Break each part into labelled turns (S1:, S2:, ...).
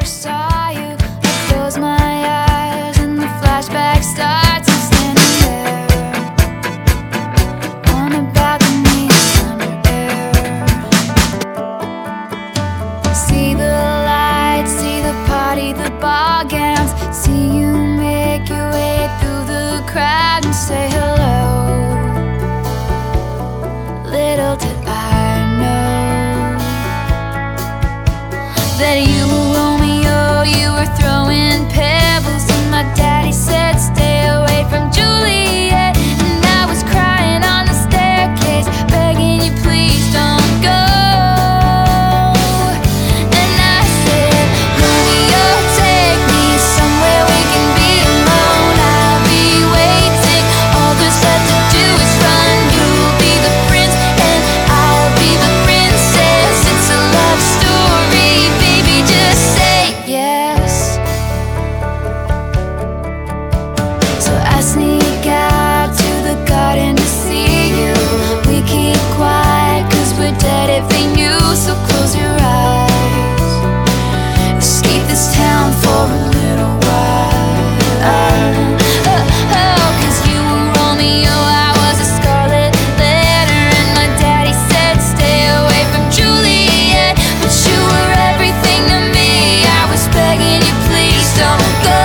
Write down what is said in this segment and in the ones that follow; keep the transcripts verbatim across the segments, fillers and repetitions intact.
S1: saw you, I close my eyes and the flashback starts. I'm standing there on a balcony in summer air. See the lights, see the party, the ball gowns. See you make your way through the crowd and say hello. Little did I know that you were Romeo, you were throwing pebbles, and my daddy said stay away from Juliet. And I was crying on the staircase, begging you please don't go. And I said, Romeo, take me somewhere we can be alone. I'll be waiting, all there's left to do is run. You'll be the prince and I'll be the princess. It's a love story, baby, just say yes. So I sneak out to the garden to see you. We keep quiet cause we're dead if they knew. So close your eyes, escape this town for a little while. Oh, oh, cause you were Romeo, I was a scarlet letter, and my daddy said stay away from Juliet. But you were everything to me, I was begging you please don't go.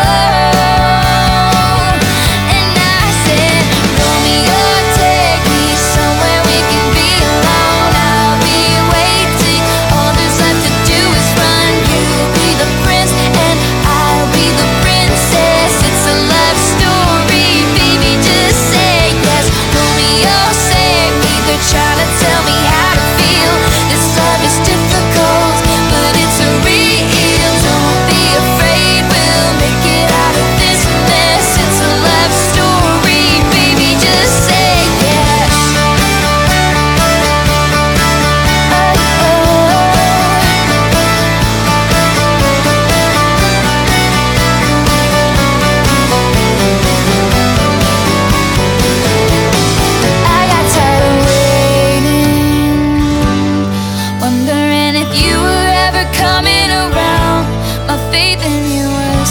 S1: And I said, Romeo, take me somewhere we can be alone. I'll be waiting, all there's left to do is run. You'll be the prince and I'll be the princess. It's a love story, baby, just say yes. Romeo, save me, they're trying to tell me how to feel. This love is difficult, but it's a real. Don't be afraid, we'll make it out of this mess. It's a love story, baby, just say yes. I got tired of waiting, wondering if you were ever coming around. My faith in you was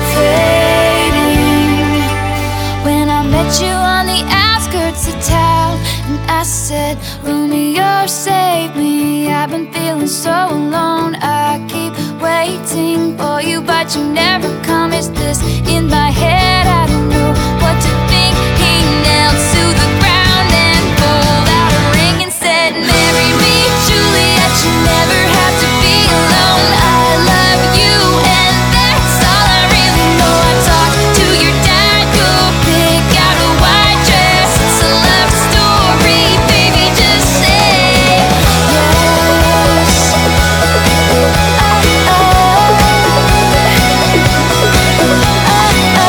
S1: fading when I met you on the outskirts of town. And I said, Romeo, save me, I've been feeling so alone. I keep waiting for you, but you never come. Is this in my head? I don't know what to think. He knelt to the ground and pulled out a ring and said, marry me, Juliet, you never have to be alone. I love you and that's all I really know. I talked to your dad, you'll pick out a white dress. It's a love story, baby, just say yes. Oh, oh, oh, oh.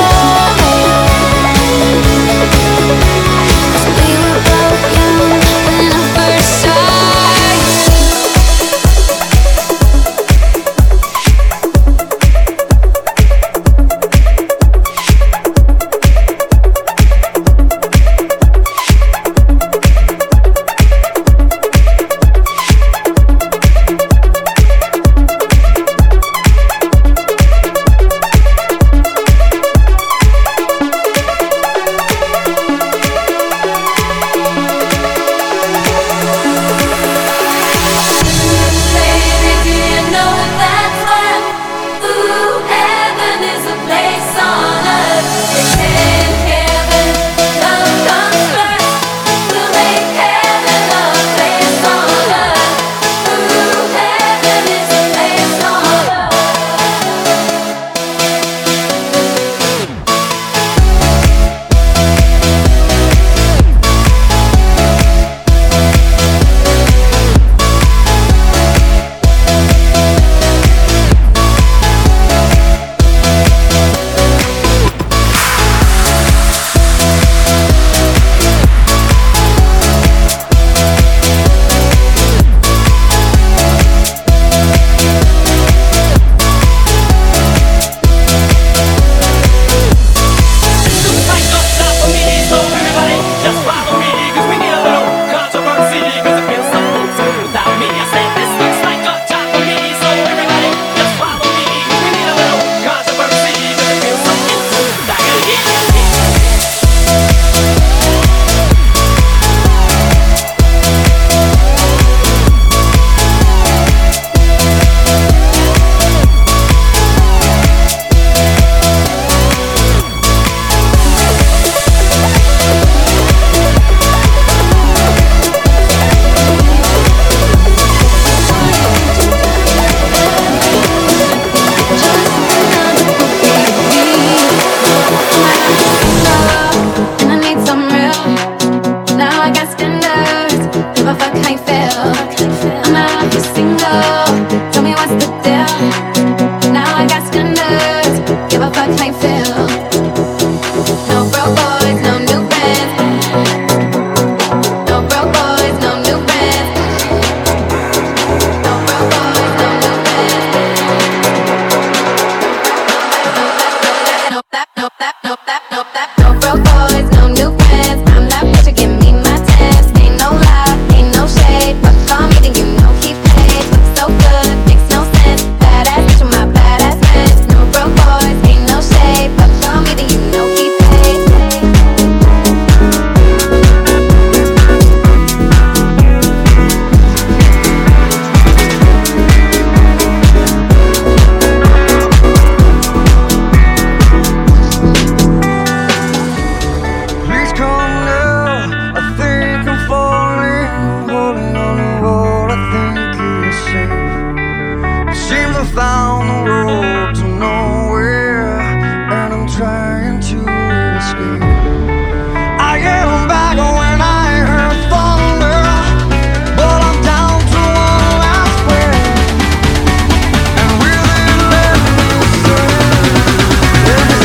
S2: Seems I found the road to nowhere, and I'm trying to escape. I get back when I heard thunder, but I'm down to one last prayer. And really let me say, let me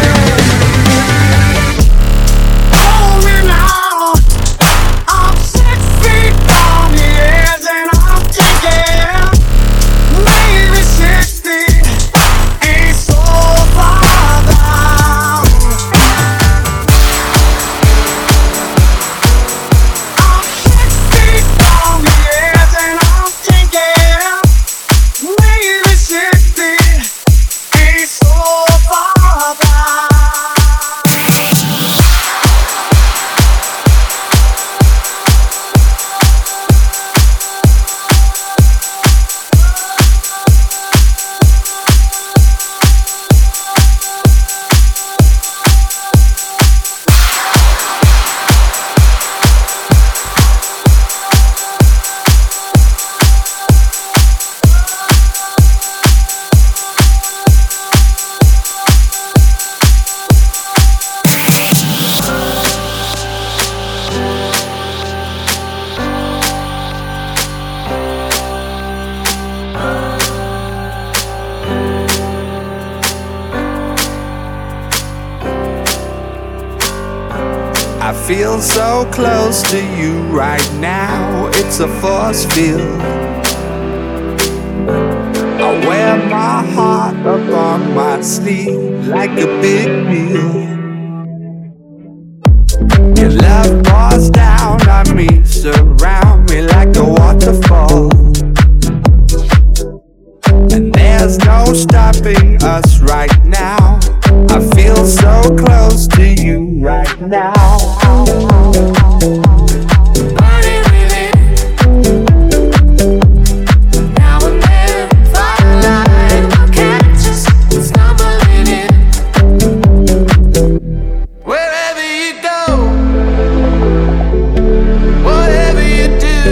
S2: say, hold me now. I'm six feet from the edge and I'm thinking maybe sixty ain't so far down. I'm six feet from the edge and I'm thinking maybe sixty ain't so far down.
S3: I feel so close to you right now, it's a force field. I wear my heart up on my sleeve like a big deal. Your love pours down on me, surround me like a waterfall. And there's no stopping us right now. I feel so close to you right now.
S1: Burning within, now and then, firelight will catch us stumbling in.
S3: Wherever you go, whatever you do,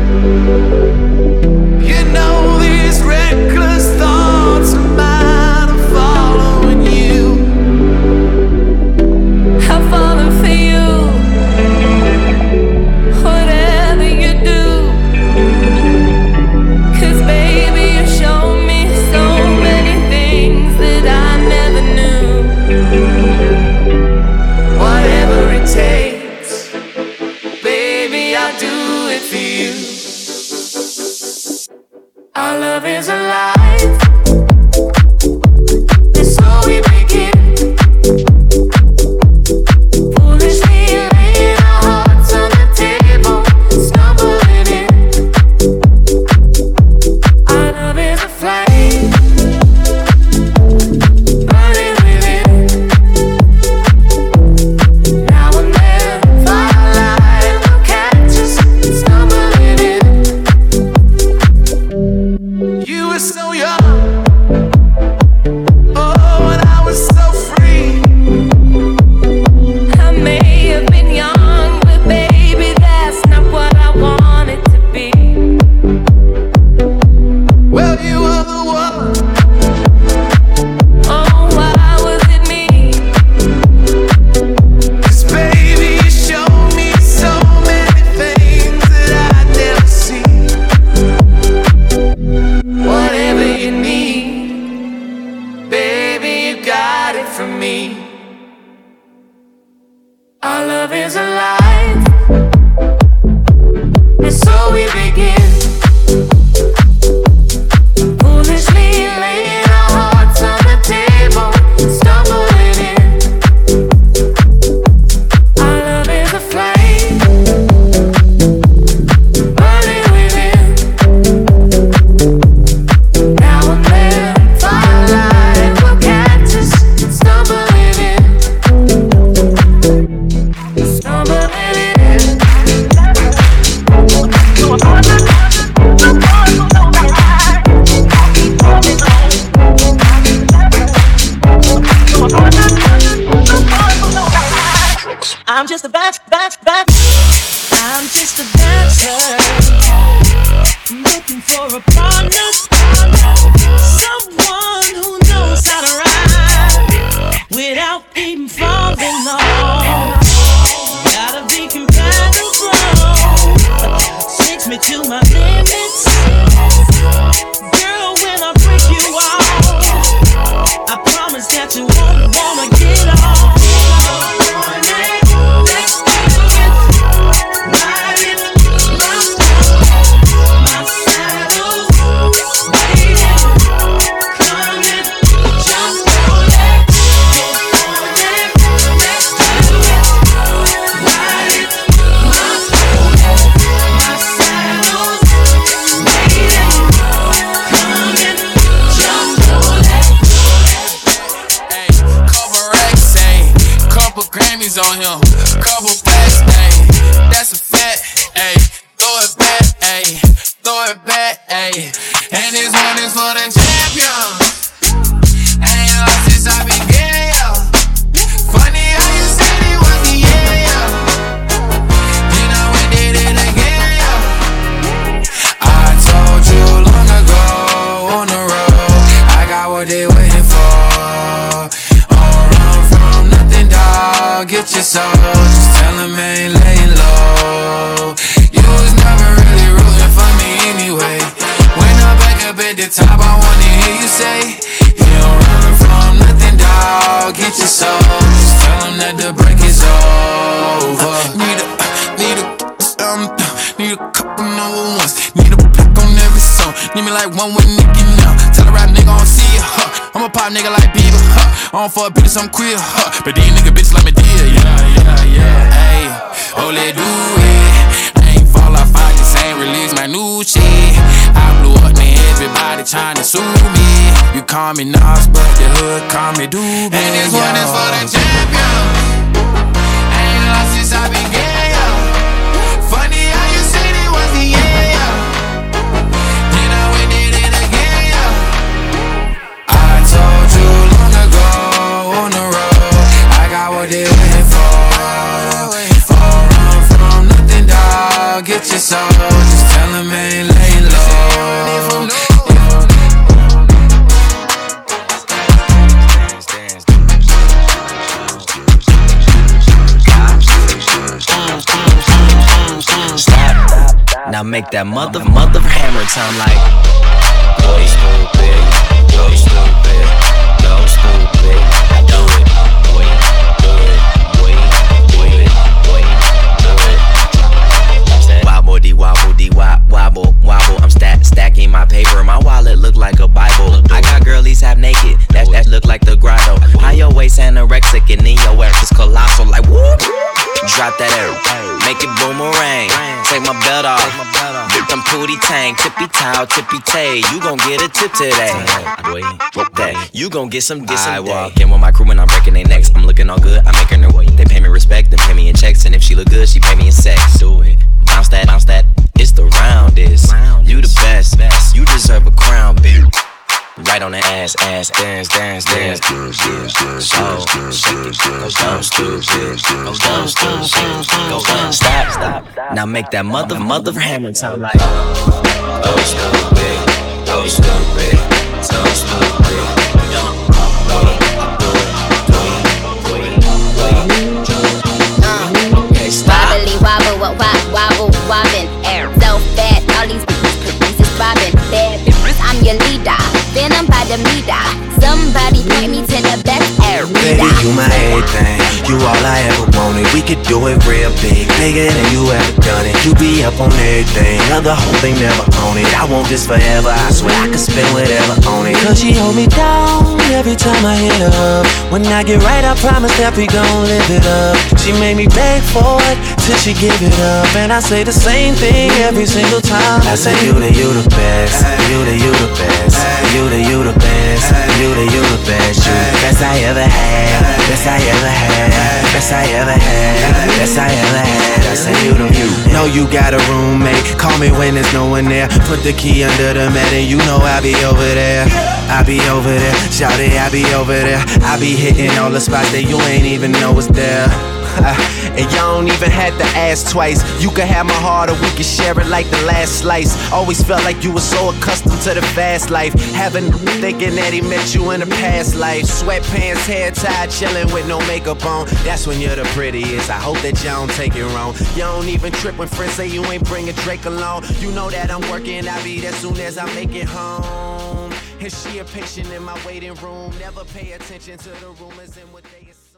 S3: you know these reckless thoughts of mine are following you.
S1: I've fallen for you, whatever you do. 'Cause baby, you showed me so many things that I never knew.
S3: Whatever it takes, baby, I'll do it for you.
S1: Our love is alive, and so we begin. Foolishly laying our hearts on the table, stumbling in. Our love is a flame, burning within. Now and then, firelight will catch us stumbling in.
S3: You were so young, oh, and I was so free.
S1: I may have been young, but baby, that's not what I wanted to be.
S3: Well, you were the one.
S1: Oh, why was it me?
S3: 'Cause baby, you showed me so many things that I'd never seen. Whatever you need, baby, you got it from me.
S1: Our love is alive, and so we begin. Foolishly laying our hearts on the table, stumbling in. Our love is a flame, burning within. Now and then, firelight will catch us stumbling in. Stumbling in.
S4: I'm just a bad, bad, bad. I'm just a dancer. I'm looking for a partner.
S5: G's on him. Couple stacks, ayy, that's a fact, ayy. Throw it back, ayy, throw it back, ayy. And this one is for the champion. Ain't lost since I began, yeah. Funny how you said it was the year, yeah. Then I went did it again, yeah. I told you long ago on the road, I got what they waiting for. Don't run from nothing, dog. Get your soul, just tell them ain't laying low. You was never really rooting for me anyway. When I'm back up at the top, I wanna hear you say, you don't run from nothing, dog. Get your soul, just tell them that the break is over. Need a, need a, um, need a couple number ones. Need a pack on every song. Need me like one with Nicki now. Tell a rap nigga I don't see ya, huh. I'm a pop nigga like Bieber, huh. I don't fuck bitches, I'm queer, huh. But these nigga bitches like me dear, yeah, yeah, yeah. Ayy, oh let do it. I ain't fall off, I just ain't release my new shit. I blew up, man, everybody tryna sue me. You call me Nas, but the hood call me Doobie. And this one is for the champion. Ain't lost since I began, yeah. Funny how you said it was the year, yeah. Then I went did it again, yeah. I told you long ago on the road, I got what they waiting for. Don't run from nothing, dog. Get your soul, just tell them ain't laying low.
S6: Now make that mother, mother hammer time like go stupid, go stupid, go stupid. Do it, boy, do it, boy, do it, boy, do it. Wobble dee wobble dee wop wobble wobble. I'm stack stacking my paper. My wallet look like a Bible. I got girlies half naked. That that look like the grotto. High your waist anorexic and then your ass is colossal like whoop. Drop that air, make it boomerang. Take my belt off, dip them pootie tang. Tippy towel, tippy tay. You gon' get a tip today. That you gon' get some, get some. I walk in with my crew and I'm breaking their necks. I'm looking all good, I'm making her way. They pay me respect, then pay me in checks. And if she look good, she pay me in sex. Do it, bounce that, bounce that. It's the roundest. You the best, you deserve a crown, bitch. Right on the ass, ass, dance, dance, dance. So, shake it, go down, stupid, go down, stupid, go down. Stop, stop. Now make that mother, mother hammer sound like go stupid, go stupid, so stupid. Okay, stop.
S7: Wobbly wobble, wobble, wobble, wobbin'. Air so fat, all these bitches, pieces bobbin'. Bad bitches, I'm your leader. Venom by the meter. Somebody point me to the best air.
S8: Baby, you my everything. You all I ever wanted. We could do it real big, bigger than you ever done it. You be up on everything, other whole thing never own it. I want this forever. I swear I could spend whatever on it. Cause she hold me down every time I hit her up. When I get right, I promise that we gon' live it up. She made me beg for it till she give it up, and I say the same thing every single time. I say you the you the best, you the you the best, you the you the best, you the you the best, you best I ever had, best I ever had, best I ever had, best I ever had. I say you the you. Know you got a roommate, call me when there's no one there. Put the key under the mat and you know I be over there. I be over there, shout it, I be over there. I be hitting all the spots that you ain't even know was there. And y'all don't even have to ask twice. You can have my heart or we can share it like the last slice. Always felt like you were so accustomed to the fast life. Having thinking that he met you in a past life. Sweatpants, hair tied, chilling with no makeup on. That's when you're the prettiest. I hope that y'all don't take it wrong. Y'all don't even trip when friends say you ain't bringing Drake along. You know that I'm working, I'll be there soon as I make it home. And she a patient in my waiting room. Never pay attention to the rumors and what they say.